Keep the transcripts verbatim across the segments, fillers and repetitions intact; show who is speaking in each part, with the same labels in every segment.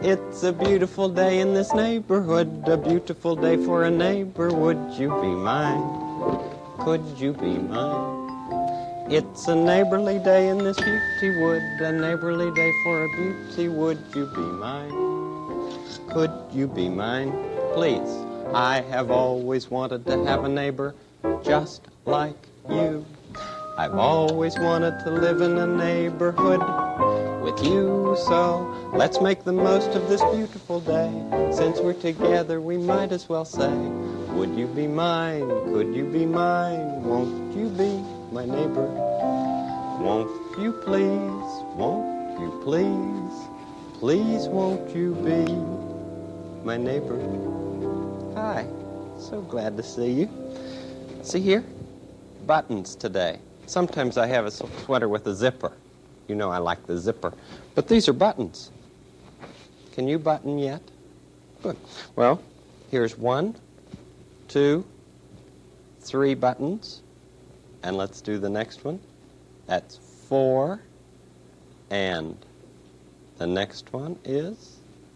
Speaker 1: It's a beautiful day in this neighborhood, a beautiful day for a neighbor. Would you be mine? Could you be mine? It's a neighborly day in this beauty wood, a neighborly day for a beauty. Would you be mine? Could you be mine? Please, I have always wanted to have a neighbor just like you. I've always wanted to live in a neighborhood with you, so let's make the most of this beautiful day. Since we're together, we might as well say, would you be mine? Could you be mine? Won't you be my neighbor? Won't you please? Won't you please? Please won't you be my neighbor? Hi, so glad to see you. See here? Buttons today. Sometimes I have a sweater with a zipper. You know I like the zipper. But these are buttons. Can you button yet? Good. Well, here's one, two, three buttons. And let's do the next one. That's four. And the next one is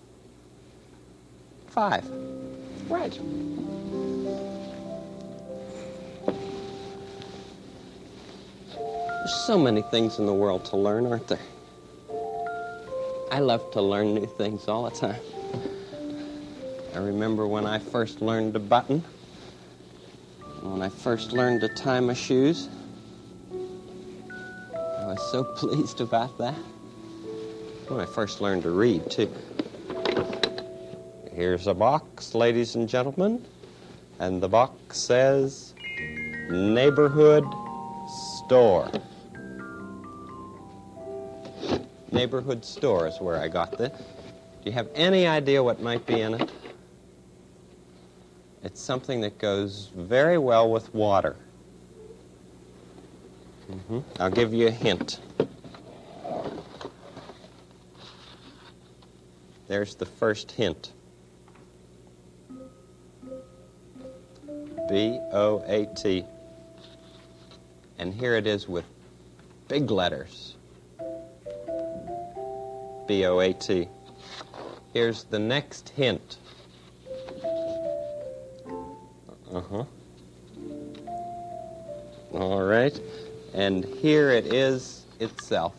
Speaker 1: five. Right. There's so many things in the world to learn, aren't there? I love to learn new things all the time. I remember when I first learned to button, when I first learned to tie my shoes. I was so pleased about that. When I first learned to read, too. Here's a box, ladies and gentlemen, and the box says, Neighborhood Store. Neighborhood store is where I got this. Do you have any idea what might be in it? It's something that goes very well with water. Mm-hmm. I'll give you a hint. There's the first hint. B O A T. And here it is with big letters. B O A T. Here's the next hint. Uh-huh. All right. And here it is itself.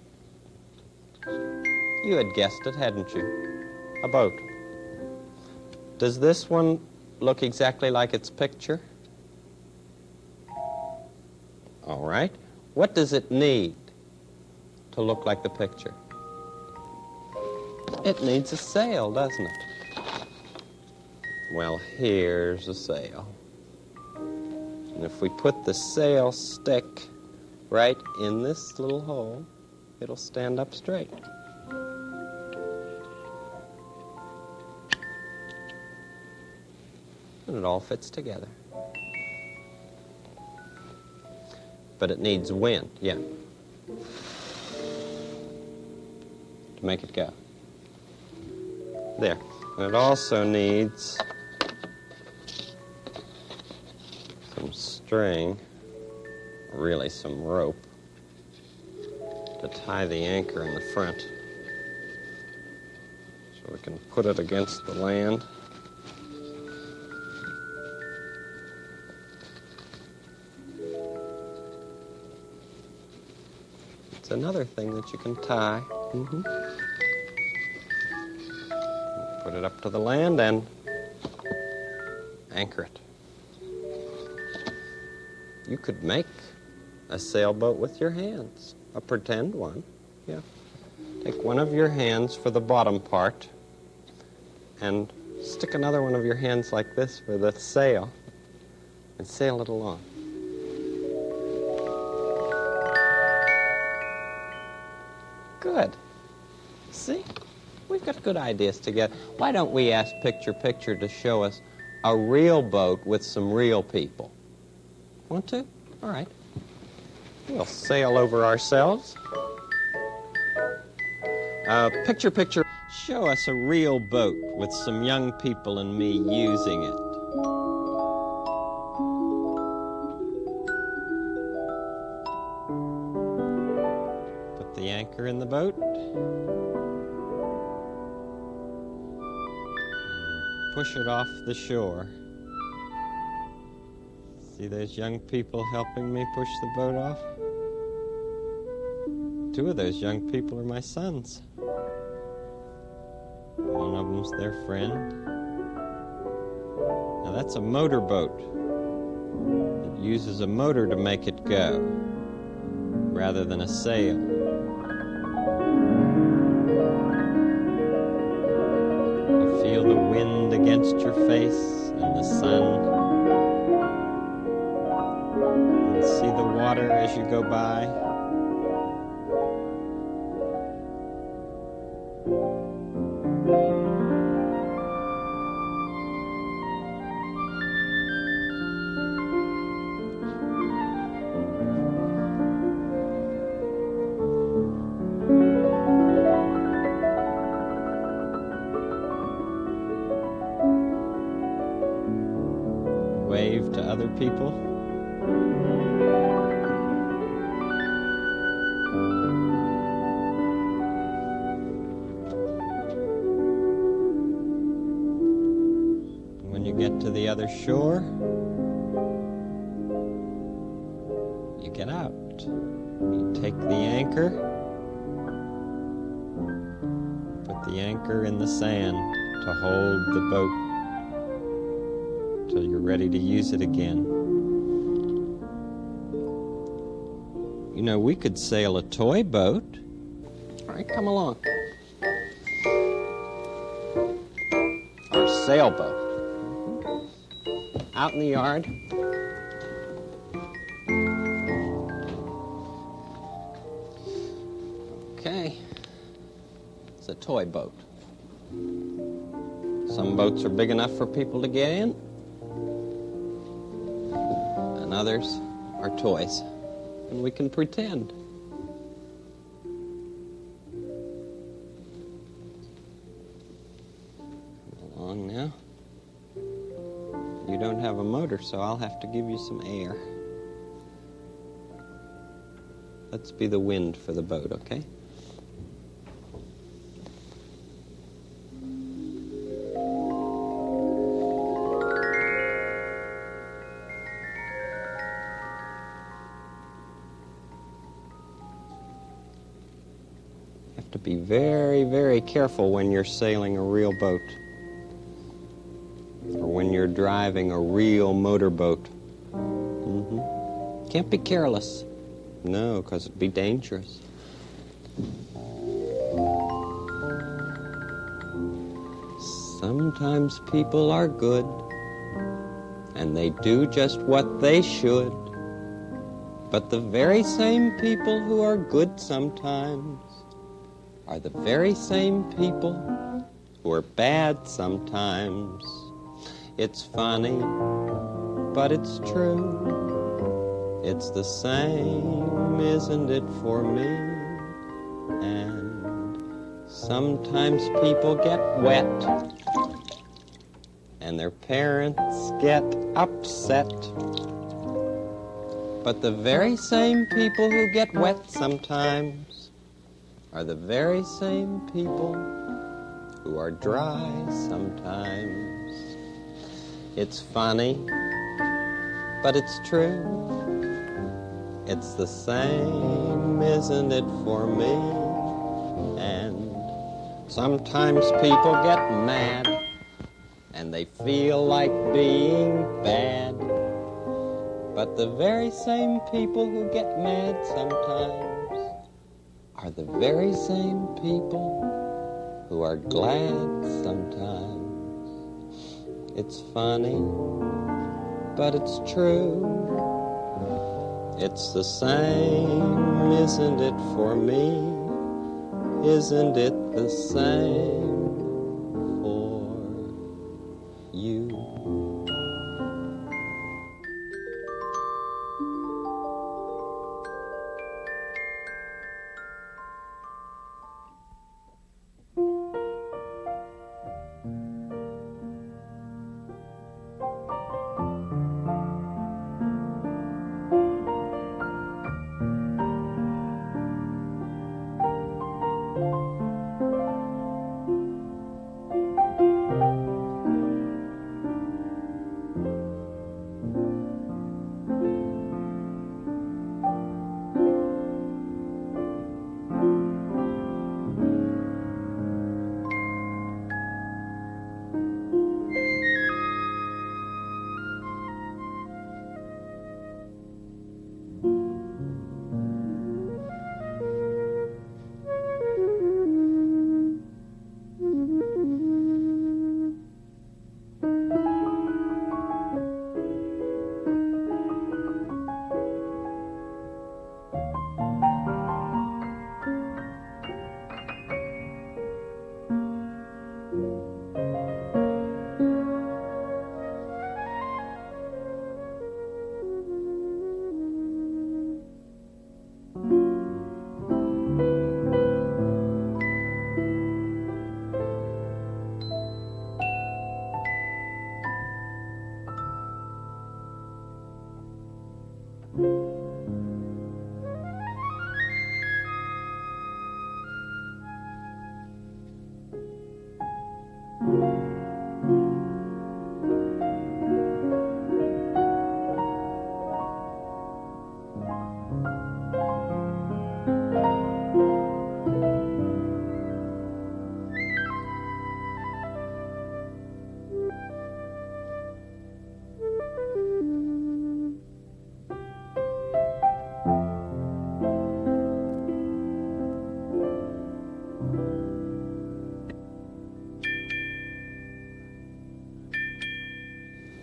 Speaker 1: You had guessed it, hadn't you? A boat. Does this one look exactly like its picture? All right. What does it need to look like the picture? It needs a sail, doesn't it? Well, here's a sail. And if we put the sail stick right in this little hole, it'll stand up straight. And it all fits together. But it needs wind, yeah, to make it go. There. And it also needs some string, really some rope, to tie the anchor in the front. So we can put it against the land. It's another thing that you can tie. Mm-hmm. Put it up to the land and anchor it. You could make a sailboat with your hands, a pretend one. Yeah. Take one of your hands for the bottom part and stick another one of your hands like this for the sail and sail it along. Good. See? We've got good ideas together. Why don't we ask Picture Picture to show us a real boat with some real people? Want to? All right. We'll sail over ourselves. Uh, Picture Picture, show us a real boat with some young people and me using it. Put the anchor in the boat. push it off the shore. See those young people helping me push the boat off? Two of those young people are my sons. One of them's their friend. Now that's a motorboat. It uses a motor to make it go, rather than a sail. You feel the wind against your face and the sun. And see the water as you go by. Wave to other people. When you get to the other shore, you get out. You take the anchor, put the anchor in the sand to hold the boat till you're ready to use it again. You know, we could sail a toy boat. All right, come along. Or a sailboat. Out in the yard. Okay. It's a toy boat. Some boats are big enough for people to get in. And others are toys, and we can pretend. Come along now. You don't have a motor, so I'll have to give you some air. Let's be the wind for the boat, okay? To be very, very careful when you're sailing a real boat or when you're driving a real motorboat. Mm-hmm. Can't be careless. No, because it'd be dangerous. Sometimes people are good and they do just what they should. But the very same people who are good sometimes are the very same people who are bad sometimes. It's funny, but it's true. It's the same, isn't it, for me? And sometimes people get wet, and their parents get upset. But the very same people who get wet sometimes are the very same people who are dry sometimes. It's funny, but it's true. It's the same, isn't it, for me? And sometimes people get mad, and they feel like being bad. But the very same people who get mad sometimes are the very same people who are glad sometimes. It's funny, but it's true. It's the same, isn't it, for me? Isn't it the same for you?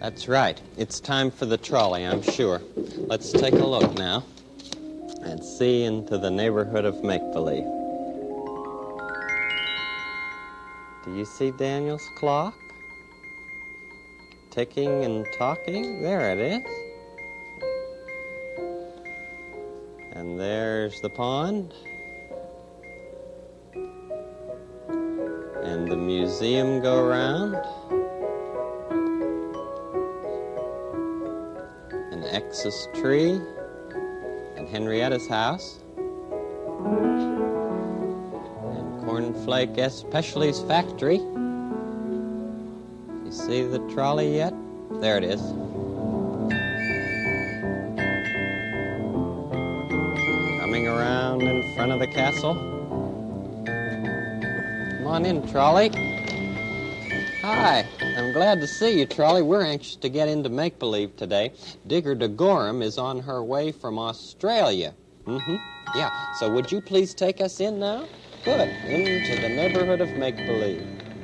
Speaker 1: That's right. It's time for the trolley, I'm sure. Let's take a look now and see into the neighborhood of make-believe. Do you see Daniel's clock? Ticking and talking? There it is. And there's the pond. And the museum go-round. An X's tree. And Henrietta's house. And Cornflake Especially's factory. You see the trolley yet? There it is. Coming around in front of the castle. Come on in, trolley. Hi, I'm glad to see you, trolley. We're anxious to get into make-believe today. Digger de Gorham is on her way from Australia. Mm-hmm. Yeah, so would you please take us in now? Good, into the neighborhood of make-believe.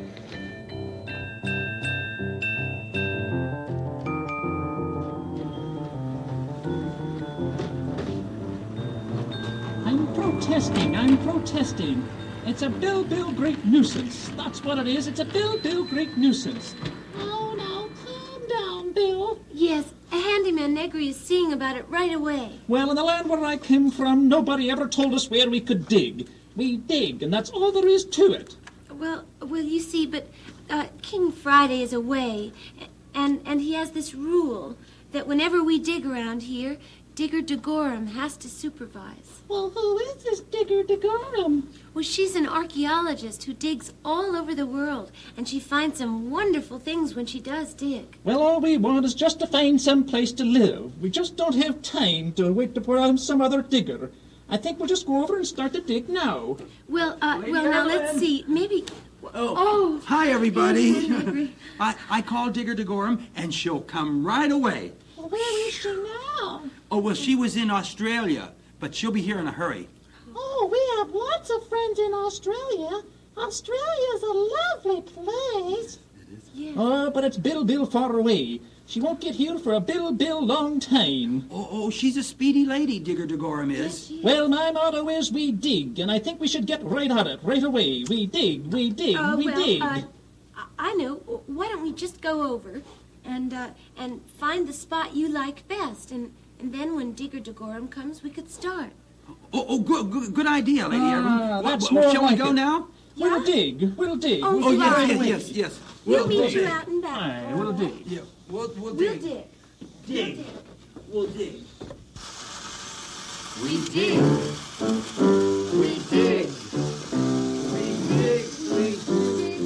Speaker 2: I'm protesting, I'm protesting. It's a Bill Bill great nuisance. That's what it is. It's a Bill Bill great nuisance. Oh, now, calm down, Bill.
Speaker 3: Yes, a handyman Negri is seeing about it right away.
Speaker 2: Well, in the land where I came from, nobody ever told us where we could dig. We dig, and that's all there is to it.
Speaker 3: Well, well, you see, but uh, King Friday is away, and and he has this rule that whenever we dig around here, Digger de Gorham has to supervise.
Speaker 2: Well, who is this Digger de Gorham?
Speaker 3: Well, she's an archaeologist who digs all over the world, and she finds some wonderful things when she does dig.
Speaker 2: Well, all we want is just to find some place to live. We just don't have time to wait for some other digger. I think we'll just go over and start to dig now.
Speaker 3: Well, uh, well, now let's see. Maybe...
Speaker 4: Oh,
Speaker 3: oh
Speaker 4: hi, everybody.
Speaker 3: Yes,
Speaker 4: I, I called Digger de Gorham, and she'll come right away.
Speaker 2: Well, where is she now?
Speaker 4: Oh, well, she was in Australia, but she'll be here in a hurry.
Speaker 5: Oh, we have lots of friends in Australia. Australia's a lovely place.
Speaker 3: yes.
Speaker 2: Oh, but it's Bill Bill far away. She won't get here for a Bill Bill long time.
Speaker 4: Oh, oh, she's a speedy lady, Digger de Gorham
Speaker 3: Yes,
Speaker 4: is.
Speaker 3: she is.
Speaker 2: Well, my motto is we dig, and I think we should get right at it, right away. We dig, we dig,
Speaker 3: Uh,
Speaker 2: we
Speaker 3: well,
Speaker 2: dig.
Speaker 3: uh, I- I know. Why don't we just go over and uh, and find the spot you like best, and, and then when Digger de Gorham comes, we could start.
Speaker 4: Oh, oh good, good, good idea, Lady
Speaker 2: Ah,
Speaker 4: Evelyn.
Speaker 2: that's
Speaker 4: Well,
Speaker 2: more
Speaker 4: shall
Speaker 2: like
Speaker 4: we go
Speaker 2: it.
Speaker 4: now?
Speaker 2: We'll
Speaker 3: Yeah?
Speaker 2: dig, we'll dig.
Speaker 3: Oh,
Speaker 2: we'll
Speaker 4: Oh,
Speaker 2: dig
Speaker 4: yes,
Speaker 2: right
Speaker 4: yes,
Speaker 2: away.
Speaker 4: yes, yes.
Speaker 3: We'll meet
Speaker 4: dig.
Speaker 3: you out and back.
Speaker 2: Aye, we'll dig.
Speaker 4: Yeah, we'll, we'll
Speaker 3: We'll
Speaker 4: dig.
Speaker 3: dig.
Speaker 4: Dig. We'll dig.
Speaker 3: We dig.
Speaker 4: We dig. We dig. We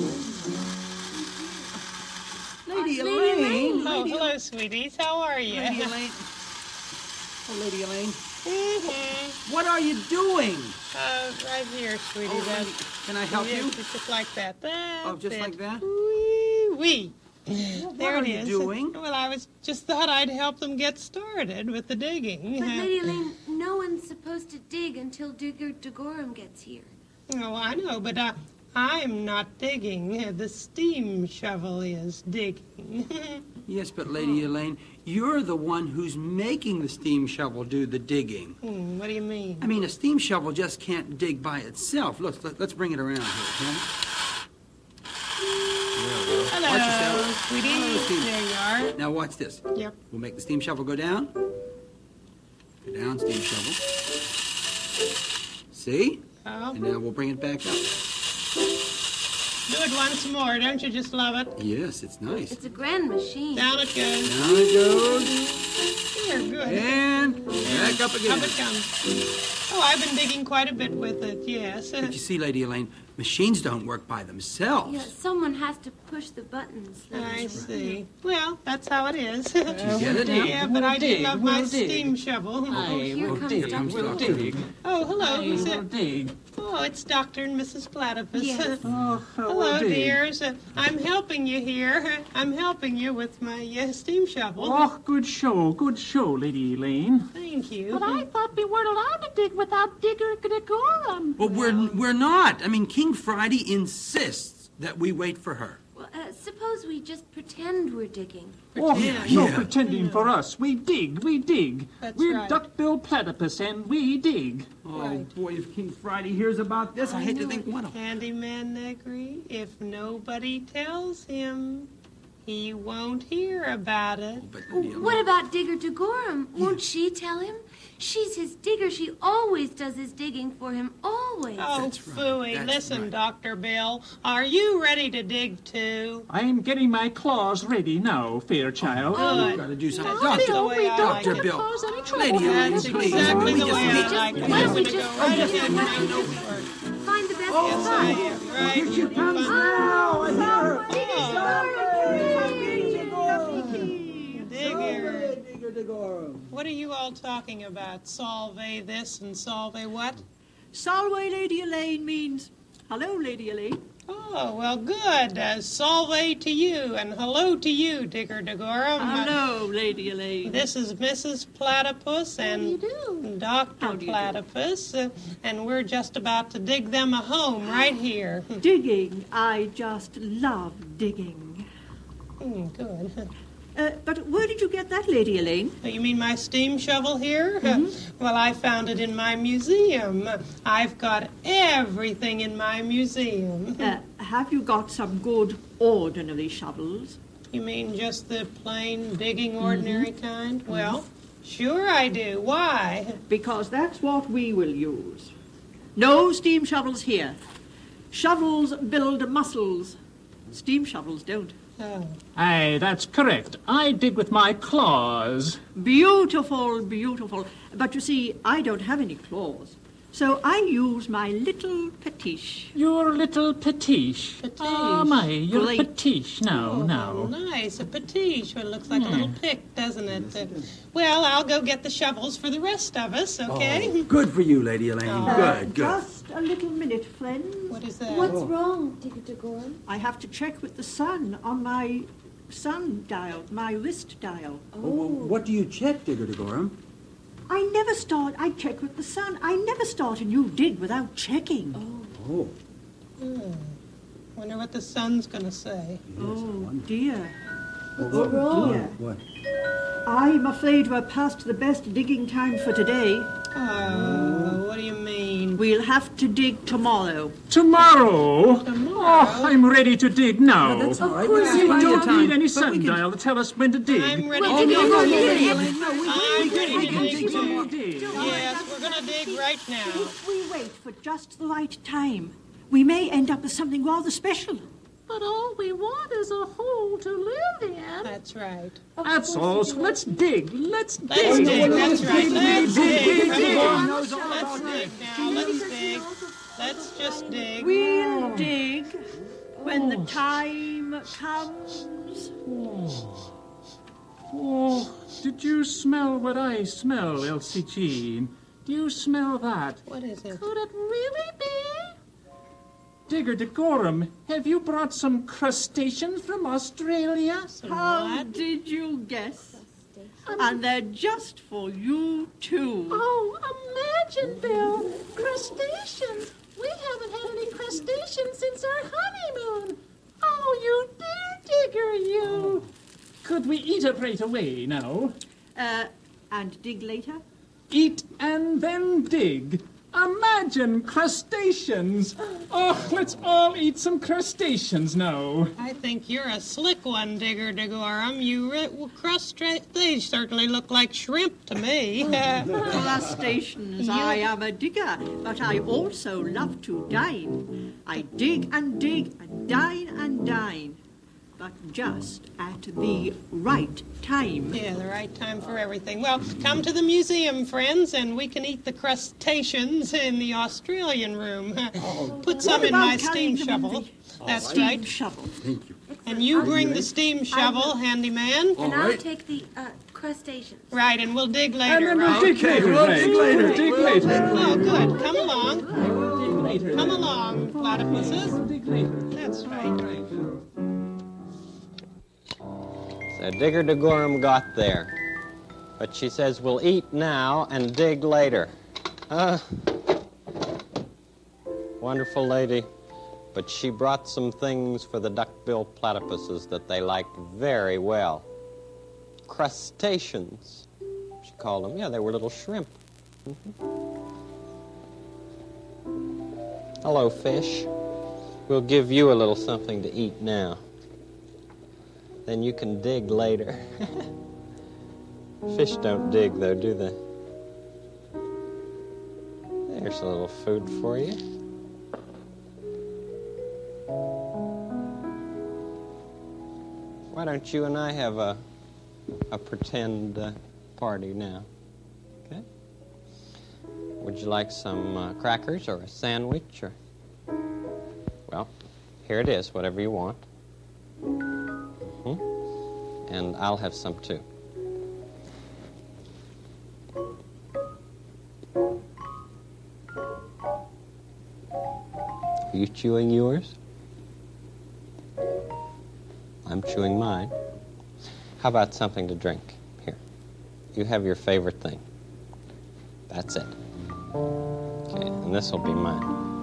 Speaker 4: Lady
Speaker 3: Uh, Lady
Speaker 4: Elaine.
Speaker 3: Elaine.
Speaker 6: Oh,
Speaker 4: Lady
Speaker 6: hello, sweeties. How are you?
Speaker 4: Lady Elaine. Oh, Lady Elaine.
Speaker 6: Mm-hmm.
Speaker 4: What are you doing?
Speaker 6: Uh, right here, sweetie.
Speaker 4: Oh,
Speaker 6: That's,
Speaker 4: Lady, can I help
Speaker 6: yes,
Speaker 4: you?
Speaker 6: it's just like that. That's
Speaker 4: Oh, just
Speaker 6: it.
Speaker 4: like that?
Speaker 6: Wee wee.
Speaker 4: What
Speaker 6: There
Speaker 4: are
Speaker 6: it
Speaker 4: you
Speaker 6: is.
Speaker 4: doing?
Speaker 6: Well, I was just thought I'd help them get started with the digging.
Speaker 3: But Lady Elaine, no one's supposed to dig until Digger de Gorham gets here.
Speaker 6: Oh, I know, but uh, I'm not digging. The steam shovel is digging.
Speaker 4: Yes, but Lady Elaine, you're the one who's making the steam shovel do the digging.
Speaker 6: Hmm, what do you mean?
Speaker 4: I mean, a steam shovel just can't dig by itself. Look, let, let's bring it around here, can we? Watch
Speaker 6: Hello,
Speaker 4: yourself.
Speaker 6: sweetie.
Speaker 4: Hello, Steve.
Speaker 6: There you are.
Speaker 4: Now watch this.
Speaker 6: Yep.
Speaker 4: We'll make the steam shovel go down. Go down, steam shovel. See?
Speaker 6: Oh,
Speaker 4: And now we'll bring it back up.
Speaker 6: do it once more. Don't you just love it?
Speaker 4: Yes, it's nice.
Speaker 3: It's a grand machine.
Speaker 6: Down it goes.
Speaker 4: Down it goes.
Speaker 6: Here, good.
Speaker 4: And back up again.
Speaker 6: Up it comes. Oh, I've been digging quite a bit with it, yes.
Speaker 4: But you see, Lady Elaine, machines don't work by themselves.
Speaker 3: Yeah, someone has to push the buttons.
Speaker 6: I see. Well, that's how it is.
Speaker 4: Did you get it now?
Speaker 6: Yeah, but
Speaker 2: We'll
Speaker 6: I do
Speaker 2: dig,
Speaker 6: love my
Speaker 2: we'll dig.
Speaker 6: steam shovel.
Speaker 3: Oh, here
Speaker 2: we'll
Speaker 3: comes
Speaker 2: dig,
Speaker 3: Doctor
Speaker 2: we'll
Speaker 4: Doctor.
Speaker 2: dig.
Speaker 6: Oh, hello.
Speaker 2: Aye,
Speaker 6: Who's
Speaker 2: we'll
Speaker 6: it?
Speaker 2: dig.
Speaker 6: Oh, it's Doctor and Missus Platypus.
Speaker 3: Yes.
Speaker 2: Oh,
Speaker 6: Hello,
Speaker 2: we'll dig.
Speaker 6: dears. Uh, I'm helping you here. I'm helping you with my uh, steam shovel.
Speaker 2: Oh, good show, good show, Lady Elaine.
Speaker 6: Thank you.
Speaker 5: But I thought we weren't allowed to dig without Digger de Gorham.
Speaker 4: Well, we're, we're not. I mean, King Friday insists that we wait for her.
Speaker 3: Well, uh, suppose suppose we just pretend we're digging?
Speaker 2: Oh,
Speaker 4: Yeah,
Speaker 2: no
Speaker 4: yeah.
Speaker 2: pretending for us. We dig, we dig.
Speaker 6: That's
Speaker 2: We're
Speaker 6: right.
Speaker 2: duck-billed platypus, and we dig.
Speaker 4: Oh,
Speaker 6: Right.
Speaker 4: boy, if King Friday hears about this, I hate to think what a...
Speaker 6: Handyman Negri, if nobody tells him, he won't hear about it.
Speaker 4: But,
Speaker 3: Oh, what about Digger DeGorham? Won't she tell him? She's his digger. She always does his digging for him, always.
Speaker 6: Oh,
Speaker 4: That's right.
Speaker 6: phooey.
Speaker 4: That's
Speaker 6: Listen,
Speaker 4: right.
Speaker 6: Doctor Bill, are you ready to dig too?
Speaker 2: I'm getting my claws ready now, Fairchild.
Speaker 6: Good.
Speaker 4: You've got to do something.
Speaker 6: That's
Speaker 4: Doctor,
Speaker 6: the way I like
Speaker 4: Doctor
Speaker 6: it.
Speaker 4: Bill,
Speaker 6: That's
Speaker 4: Lady Elaine, please.
Speaker 6: exactly
Speaker 4: we
Speaker 6: the
Speaker 4: just
Speaker 6: way
Speaker 4: need-
Speaker 6: I like it.
Speaker 3: Why
Speaker 6: I'm
Speaker 3: don't we
Speaker 6: going to go
Speaker 3: just
Speaker 6: right
Speaker 3: just
Speaker 6: ahead and
Speaker 3: let
Speaker 6: find
Speaker 3: him
Speaker 6: the word.
Speaker 3: find the best
Speaker 6: Yes, I
Speaker 3: spot?
Speaker 6: am. Right.
Speaker 4: Here she comes
Speaker 6: Find-
Speaker 4: now. I hear her.
Speaker 6: Digger.
Speaker 4: Digger DeGorham.
Speaker 6: What are you all talking about? Solve this and solve what?
Speaker 7: Salve, Lady Elaine means hello, Lady Elaine.
Speaker 6: Oh, well, good. Uh, solve to you and hello to you, Digger DeGorham. Uh,
Speaker 7: Hello, Lady Elaine.
Speaker 6: This is Missus Platypus and Doctor
Speaker 7: How do you do?
Speaker 6: Platypus, uh, and we're just about to dig them a home right here.
Speaker 7: Digging. I just love digging.
Speaker 6: Hmm, good.
Speaker 7: Uh, but where did you get that, Lady Elaine?
Speaker 6: Oh, you mean my steam shovel here?
Speaker 7: Mm-hmm.
Speaker 6: Well, I found it in my museum. I've got everything in my museum.
Speaker 7: Uh, have you got some good ordinary shovels?
Speaker 6: You mean just the plain, digging, ordinary
Speaker 7: Mm-hmm.
Speaker 6: kind? Well, sure I do. Why?
Speaker 7: Because that's what we will use. No steam shovels here. Shovels build muscles. Steam shovels don't.
Speaker 6: Oh.
Speaker 2: Aye, that's correct. I dig with my claws.
Speaker 7: Beautiful, beautiful. But you see, I don't have any claws. So I use my little petiche.
Speaker 2: Your little petiche.
Speaker 6: Petiche.
Speaker 2: Ah, my, your
Speaker 7: Great.
Speaker 2: petiche. Now,
Speaker 6: Oh,
Speaker 2: now.
Speaker 6: nice. A petiche. Well, it looks like a
Speaker 2: Hmm.
Speaker 6: little pick, doesn't it? Uh, well, I'll go get the shovels for the rest of us, okay?
Speaker 4: Oh, good for you, Lady Elaine.
Speaker 6: Oh.
Speaker 4: Good, good.
Speaker 7: Just a little minute, friends.
Speaker 6: What is that?
Speaker 3: What's wrong, Digger DeGorham?
Speaker 7: I have to check with the sun on my sun dial, my wrist dial.
Speaker 4: Oh, well, what do you check, Digger DeGorham?
Speaker 7: I never start, I check with the sun. I never start a new dig without checking.
Speaker 4: Oh,
Speaker 6: Hmm. Wonder what the sun's gonna say.
Speaker 7: Oh, dear.
Speaker 4: what?
Speaker 7: dear.
Speaker 4: What?
Speaker 7: I'm afraid we're past the best digging time for today.
Speaker 6: Oh, what do you mean?
Speaker 7: We'll have to dig tomorrow.
Speaker 2: Tomorrow?
Speaker 6: Tomorrow?
Speaker 2: Oh, I'm ready to dig now.
Speaker 4: That's all right.
Speaker 3: course
Speaker 4: We'll
Speaker 3: you
Speaker 4: find
Speaker 2: You
Speaker 4: a
Speaker 2: don't
Speaker 4: time.
Speaker 2: need any
Speaker 4: But we can-
Speaker 2: sundial to tell us when to dig.
Speaker 6: I'm ready
Speaker 3: Well,
Speaker 6: to
Speaker 3: dig
Speaker 6: dig.
Speaker 3: it,
Speaker 6: right
Speaker 3: dig it,
Speaker 6: now.
Speaker 3: dig it.
Speaker 4: No, we,
Speaker 6: I'm
Speaker 4: we,
Speaker 6: ready
Speaker 4: we,
Speaker 6: to
Speaker 4: can
Speaker 6: dig
Speaker 4: dig
Speaker 6: too.
Speaker 4: tomorrow.
Speaker 2: Dig.
Speaker 6: Yes, we're gonna dig right now.
Speaker 7: If we wait for just the right time, we may end up with something rather special.
Speaker 5: But all we want is a hole to live in.
Speaker 6: That's right.
Speaker 2: That's all. So let's dig. Let's dig.
Speaker 6: Let's dig. That's right. Let's dig.
Speaker 2: dig,
Speaker 6: Come
Speaker 2: dig.
Speaker 6: on.
Speaker 4: knows all
Speaker 6: Let's
Speaker 4: about
Speaker 6: dig now. Let's dig. Let's just dig.
Speaker 7: We'll dig when the time comes.
Speaker 2: Oh, did you smell what I smell, Elsie Jean? Do you smell that?
Speaker 6: What is it?
Speaker 5: Could it really be?
Speaker 2: Digger DeGorham, have you brought some crustaceans from Australia?
Speaker 7: How
Speaker 6: What?
Speaker 7: did you guess? And they're just for you, too.
Speaker 5: Oh, imagine, Bill. Crustaceans. We haven't had any crustaceans since our honeymoon. Oh, you dear digger, you.
Speaker 2: Could we eat it right away now?
Speaker 7: Uh, and dig later?
Speaker 2: Eat and then dig. Imagine crustaceans. Oh, let's all eat some crustaceans now.
Speaker 6: I think you're a slick one, Digger DeGorham. You re- well, crustra- they certainly look like shrimp to me.
Speaker 7: Crustaceans. I am a digger, but I also love to dine. I dig and dig and dine and dine, but just at the right time.
Speaker 6: Yeah, the right time for everything. Well, come to the museum, friends, and we can eat the crustaceans in the Australian room. Put some
Speaker 7: What
Speaker 6: in my
Speaker 7: about
Speaker 6: steam
Speaker 7: carrying them in
Speaker 6: shovel.
Speaker 7: the
Speaker 6: That's
Speaker 7: steam
Speaker 6: right.
Speaker 7: shovel?
Speaker 4: Thank you.
Speaker 6: And you bring the steam shovel, handyman.
Speaker 3: And
Speaker 4: All
Speaker 3: I'll
Speaker 4: right.
Speaker 3: take the uh, crustaceans.
Speaker 6: Right, and we'll dig
Speaker 2: And
Speaker 6: later,
Speaker 2: then we'll
Speaker 6: right?
Speaker 2: dig
Speaker 4: Okay,
Speaker 2: later,
Speaker 4: we'll
Speaker 2: right?
Speaker 4: dig later.
Speaker 2: We'll dig later.
Speaker 6: Oh, good. Come along.
Speaker 2: Dig later.
Speaker 6: Come along, platypuses.
Speaker 2: Dig later.
Speaker 6: That's right.
Speaker 1: So Digger DeGorham got there. But she says we'll eat now and dig later. Uh, wonderful lady. but she brought some things for the duck-billed platypuses that they liked very well. Crustaceans, she called them. Yeah, they were little shrimp. Mm-hmm. Hello, fish. We'll give you a little something to eat now. Then you can dig later. Fish don't dig, though, do they? There's a little food for you. Why don't you and I have a a pretend uh, party now? Okay. Would you like some uh, crackers or a sandwich or? Well, here it is. Whatever you want. Mm-hmm. And I'll have some too. Are you chewing yours? I'm chewing mine. How about something to drink? Here. You have your favorite thing. That's it. Okay, and this will be mine.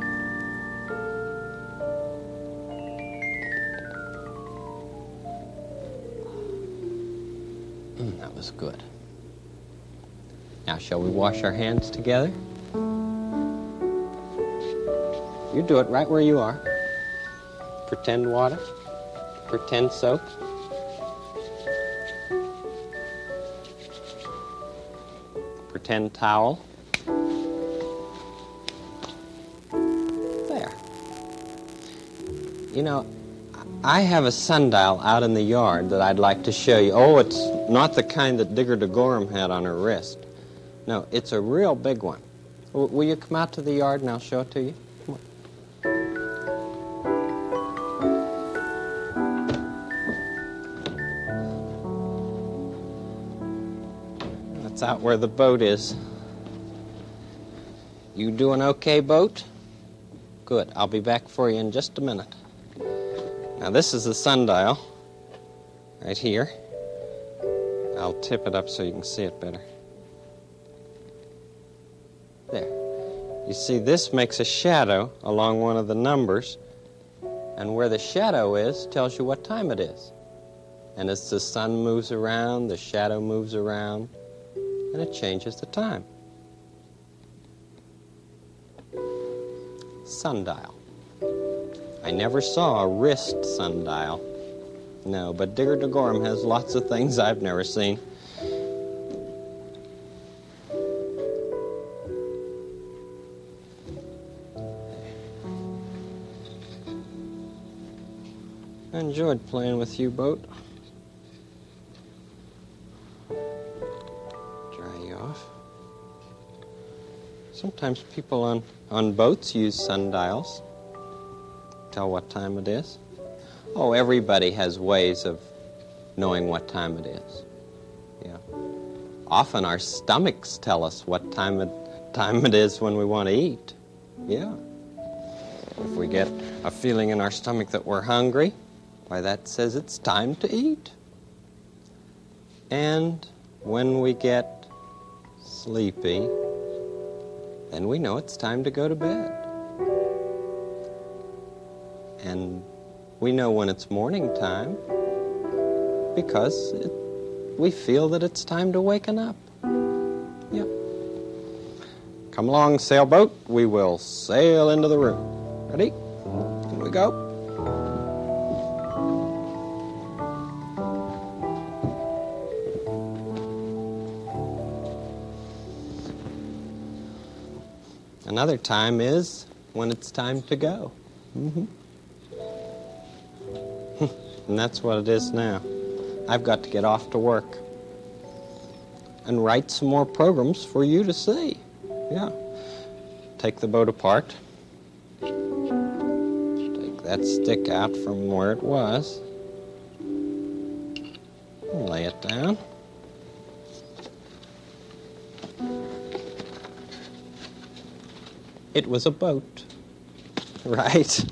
Speaker 1: Mm, that was good. Now, shall we wash our hands together? You do it right where you are. Pretend water. Pretend soap. Pretend towel. There. You know, I have a sundial out in the yard that I'd like to show you. Oh, it's not the kind that Digger DeGorham had on her wrist. No, it's a real big one. W- will you come out to the yard and I'll show it to you? Come on. That's out where the boat is. You doing okay, boat? Good. I'll be back for you in just a minute. Now, this is the sundial, right here. I'll tip it up so you can see it better. There. You see, this makes a shadow along one of the numbers, and where the shadow is tells you what time it is. And as the sun moves around, the shadow moves around, and it changes the time. Sundial. I never saw a wrist sundial. No, but Digger DeGorham has lots of things I've never seen. I enjoyed playing with you, boat. Dry you off. Sometimes people on, on boats use sundials. Tell what time it is. Oh, everybody has ways of knowing what time it is. Yeah. Often our stomachs tell us what time it, time it is when we want to eat. Yeah. If we get a feeling in our stomach that we're hungry, why, that says it's time to eat. And when we get sleepy, then we know it's time to go to bed. And we know when it's morning time because it, we feel that it's time to waken up. Yep. Come along, sailboat. We will sail into the room. Ready? Here we go. Another time is when it's time to go. Mm-hmm. And that's what it is now. I've got to get off to work and write some more programs for you to see. Yeah. Take the boat apart. Take that stick out from where it was. Lay it down. It was a boat, right?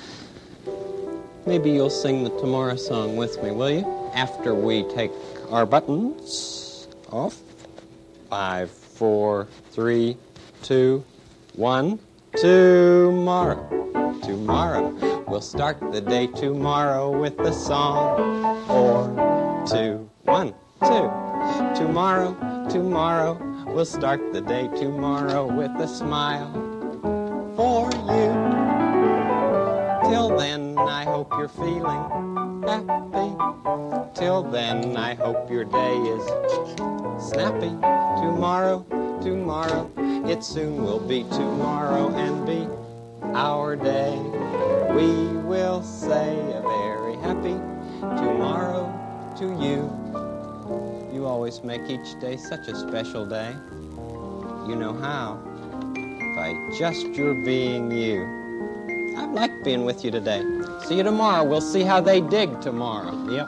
Speaker 1: Maybe you'll sing the Tomorrow song with me, will you? After we take our buttons off. Five, four, three, two, one. tomorrow, tomorrow. We'll start the day tomorrow with a song or two. One, two. Tomorrow, tomorrow. We'll start the day tomorrow with a smile for you. Till then, I hope you're feeling happy. Till then, I hope your day is snappy. Tomorrow, tomorrow. It soon will be tomorrow and be our day. We will say a very happy tomorrow to you. You always make each day such a special day. You know how? By just your being you. I've liked being with you today. See you tomorrow. We'll see how they dig tomorrow. Yep.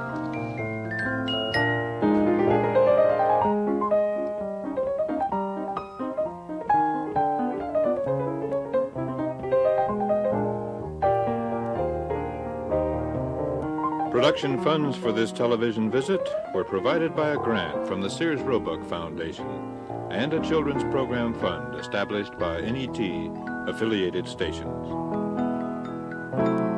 Speaker 8: Production funds for this television visit were provided by a grant from the Sears Roebuck Foundation and a children's program fund established by N E T affiliated stations.